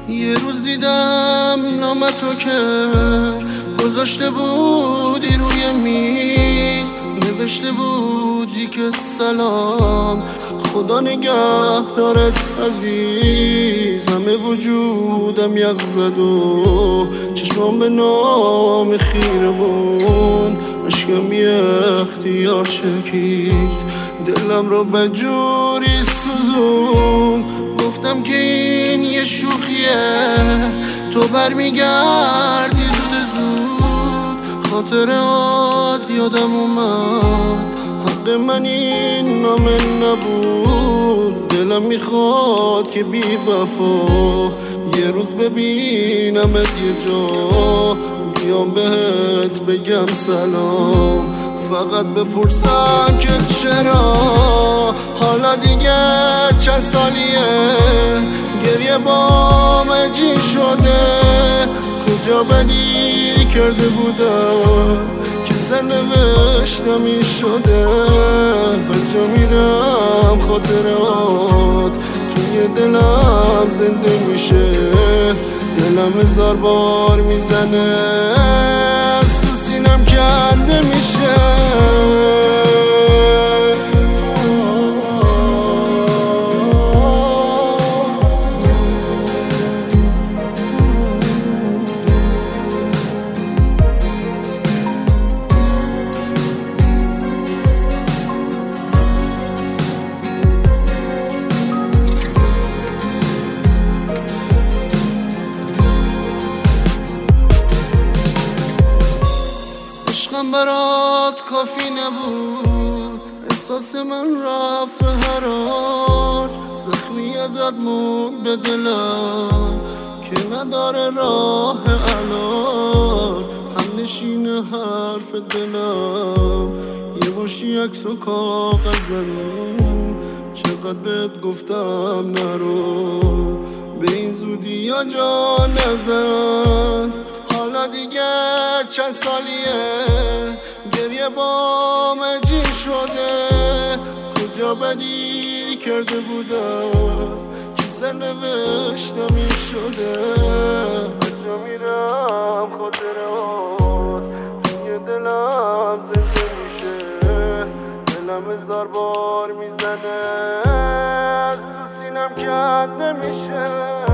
یه روز دیدم نام تو که گذاشته بودی روی میز، نوشته بودی که سلام، خدا نگهدارت عزیز. همه وجودم یخ زد و چشمام به نام خیره بود، عشقم یه اختیار شکید، دلم رو به جوری سوزون. گفتم که این یه شوخیه، تو برمیگردی زود زود. خاطرات یادم اومد، حق من این نامه نبود. دلم میخواد که بی وفا یه روز ببینمت یه جا، بیام بهت بگم سلام، فقط بپرسم که چرا حالا دیگه چند سالیه گریه بام جین شده. کجا بدی کرده بودم که سرنوشتم شده. هر جا میرم خاطرات توی دلم زنده میشه، دلم هزار بار میزنه، از تو سینم کنده میشه. عشقم برات کافی نبود، احساس من رفت هراج. زخمی ازت موند به دلم که نداره راه علاج. هم نشین حرف دلم یه مشتی عکس و کاغذم، چقدر بهت گفتم نرو، به این زودی یا جا نزن. حالا دیگه چند سالیه گریه بام جین شده. کجا بدی کرده بودم که سرنوشتم این شده. هر جا میرم خاطرات توی دلم زنده میشه، دلم هزار بار میزنه، از تو سینم کنده میشه.